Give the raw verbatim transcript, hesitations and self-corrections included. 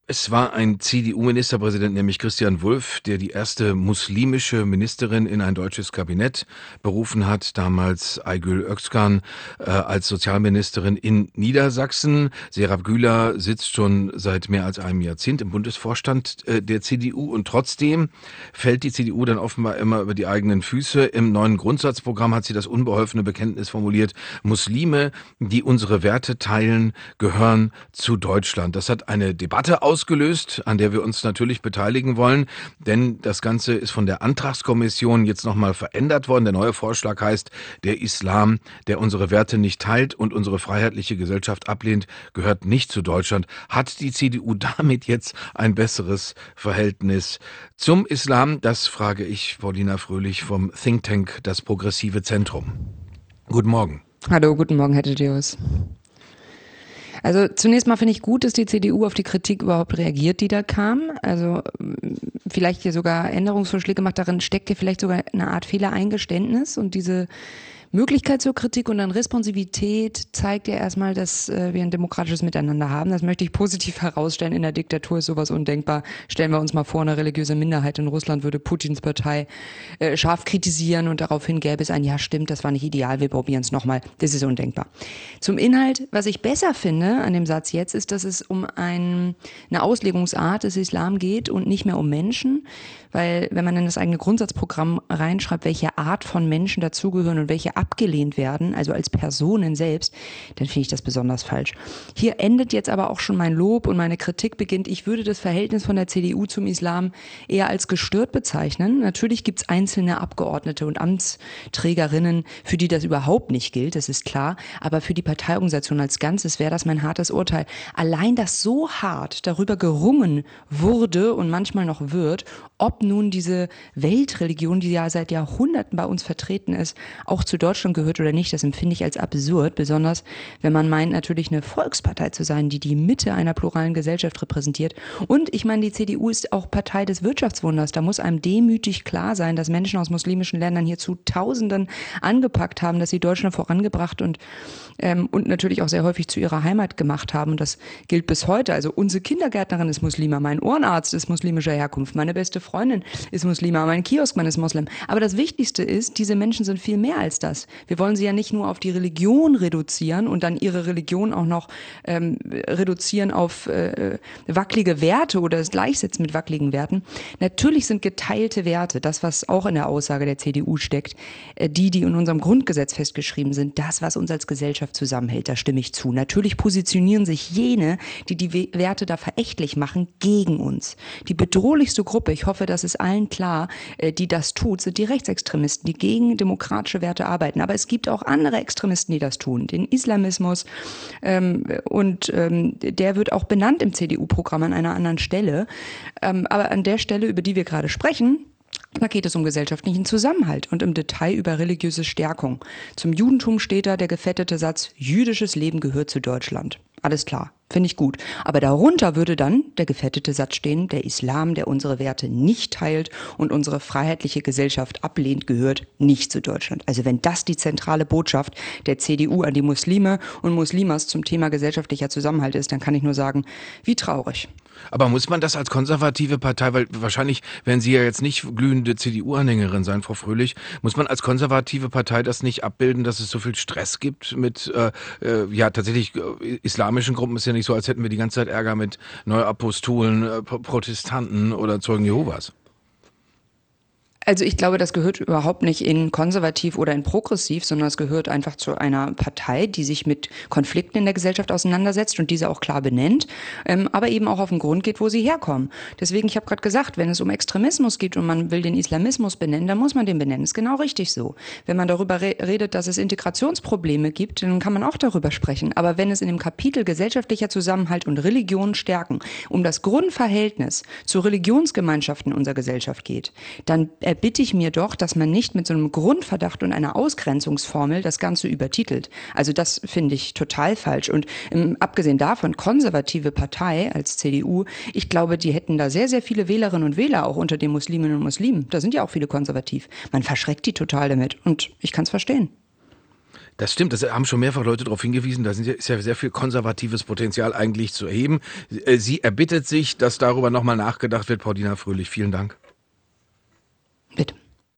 Es war ein C D U-Ministerpräsident, nämlich Christian Wulff, der die erste muslimische Ministerin in ein deutsches Kabinett berufen hat, damals Aygül Özkan äh, als Sozialministerin in Niedersachsen. Serap Güler sitzt schon seit mehr als einem Jahrzehnt im Bundesvorstand äh, der C D U und trotzdem fällt die C D U dann offenbar immer über die eigenen Füße. Im neuen Grundsatzprogramm hat sie das unbeholfene Bekenntnis formuliert: Muslime, die unsere Werte teilen, gehören zu Deutschland. Das hat eine Debatte aus ausgelöst, an der wir uns natürlich beteiligen wollen, denn das Ganze ist von der Antragskommission jetzt nochmal verändert worden. Der neue Vorschlag heißt: Der Islam, der unsere Werte nicht teilt und unsere freiheitliche Gesellschaft ablehnt, gehört nicht zu Deutschland. Hat die C D U damit jetzt ein besseres Verhältnis zum Islam? Das frage ich Paulina Fröhlich vom Think Tank Das Progressive Zentrum. Guten Morgen. Hallo, guten Morgen, Herr Thaddäus. Also zunächst mal finde ich gut, dass die C D U auf die Kritik überhaupt reagiert, die da kam. Also vielleicht hier sogar Änderungsvorschläge macht. Darin steckt ja vielleicht sogar eine Art Fehlereingeständnis. Und diese Möglichkeit zur Kritik und dann Responsivität zeigt ja erstmal, dass äh, wir ein demokratisches Miteinander haben. Das möchte ich positiv herausstellen. In der Diktatur ist sowas undenkbar. Stellen wir uns mal vor, eine religiöse Minderheit in Russland würde Putins Partei äh, scharf kritisieren und daraufhin gäbe es ein: Ja, stimmt, das war nicht ideal, wir probieren es nochmal. Das ist undenkbar. Zum Inhalt, was ich besser finde an dem Satz jetzt, ist, dass es um ein, eine Auslegungsart des Islam geht und nicht mehr um Menschen. Weil wenn man in das eigene Grundsatzprogramm reinschreibt, welche Art von Menschen dazugehören und welche abgelehnt werden, also als Personen selbst, dann finde ich das besonders falsch. Hier endet jetzt aber auch schon mein Lob und meine Kritik beginnt. Ich würde das Verhältnis von der C D U zum Islam eher als gestört bezeichnen. Natürlich gibt es einzelne Abgeordnete und Amtsträgerinnen, für die das überhaupt nicht gilt, das ist klar. Aber für die Parteiorganisation als Ganzes wäre das mein hartes Urteil. Allein, dass so hart darüber gerungen wurde und manchmal noch wird, ob nun diese Weltreligion, die ja seit Jahrhunderten bei uns vertreten ist, auch zu Deutschland gehört oder nicht, das empfinde ich als absurd, besonders wenn man meint, natürlich eine Volkspartei zu sein, die die Mitte einer pluralen Gesellschaft repräsentiert. Und ich meine, die C D U ist auch Partei des Wirtschaftswunders. Da muss einem demütig klar sein, dass Menschen aus muslimischen Ländern hier zu Tausenden angepackt haben, dass sie Deutschland vorangebracht und, ähm, und natürlich auch sehr häufig zu ihrer Heimat gemacht haben. Und das gilt bis heute. Also unsere Kindergärtnerin ist Muslima, mein Ohrenarzt ist muslimischer Herkunft, meine beste Freundin ist Muslima, mein Kioskmann ist Moslem. Aber das Wichtigste ist, diese Menschen sind viel mehr als das. Wir wollen sie ja nicht nur auf die Religion reduzieren und dann ihre Religion auch noch ähm, reduzieren auf äh, wackelige Werte oder das Gleichsetzen mit wackeligen Werten. Natürlich sind geteilte Werte, das, was auch in der Aussage der C D U steckt, äh, die, die in unserem Grundgesetz festgeschrieben sind, das, was uns als Gesellschaft zusammenhält, da stimme ich zu. Natürlich positionieren sich jene, die die Werte da verächtlich machen, gegen uns. Die bedrohlichste Gruppe, ich hoffe, das ist allen klar, die das tut, sind die Rechtsextremisten, die gegen demokratische Werte arbeiten. Aber es gibt auch andere Extremisten, die das tun. Den Islamismus ähm, und ähm, der wird auch benannt im C D U-Programm an einer anderen Stelle. Ähm, aber an der Stelle, über die wir gerade sprechen, da geht es um gesellschaftlichen Zusammenhalt und im Detail über religiöse Stärkung. Zum Judentum steht da der gefettete Satz: Jüdisches Leben gehört zu Deutschland. Alles klar, finde ich gut. Aber darunter würde dann der gefettete Satz stehen: Der Islam, der unsere Werte nicht teilt und unsere freiheitliche Gesellschaft ablehnt, gehört nicht zu Deutschland. Also wenn das die zentrale Botschaft der C D U an die Muslime und Muslimas zum Thema gesellschaftlicher Zusammenhalt ist, dann kann ich nur sagen, wie traurig. Aber muss man das als konservative Partei, weil wahrscheinlich werden Sie ja jetzt nicht glühende C D U-Anhängerin sein, Frau Fröhlich, muss man als konservative Partei das nicht abbilden, dass es so viel Stress gibt mit, äh, äh, ja tatsächlich äh, islamischen Gruppen? Ist ja nicht so, als hätten wir die ganze Zeit Ärger mit Neuapostolen, äh, Protestanten oder Zeugen Jehovas. Also ich glaube, das gehört überhaupt nicht in konservativ oder in progressiv, sondern es gehört einfach zu einer Partei, die sich mit Konflikten in der Gesellschaft auseinandersetzt und diese auch klar benennt, ähm, aber eben auch auf den Grund geht, wo sie herkommen. Deswegen, ich habe gerade gesagt, wenn es um Extremismus geht und man will den Islamismus benennen, dann muss man den benennen. Das ist genau richtig so. Wenn man darüber re- redet, dass es Integrationsprobleme gibt, dann kann man auch darüber sprechen. Aber wenn es in dem Kapitel gesellschaftlicher Zusammenhalt und Religion stärken um das Grundverhältnis zu Religionsgemeinschaften unserer Gesellschaft geht, dann bitte ich mir doch, dass man nicht mit so einem Grundverdacht und einer Ausgrenzungsformel das Ganze übertitelt. Also das finde ich total falsch. Und ähm, abgesehen davon, konservative Partei als C D U, ich glaube, die hätten da sehr, sehr viele Wählerinnen und Wähler auch unter den Musliminnen und Muslimen. Da sind ja auch viele konservativ. Man verschreckt die total damit und ich kann es verstehen. Das stimmt, das haben schon mehrfach Leute darauf hingewiesen, da sind ja, ist ja sehr viel konservatives Potenzial eigentlich zu erheben. Sie erbittet sich, dass darüber nochmal nachgedacht wird. Paulina Fröhlich, vielen Dank.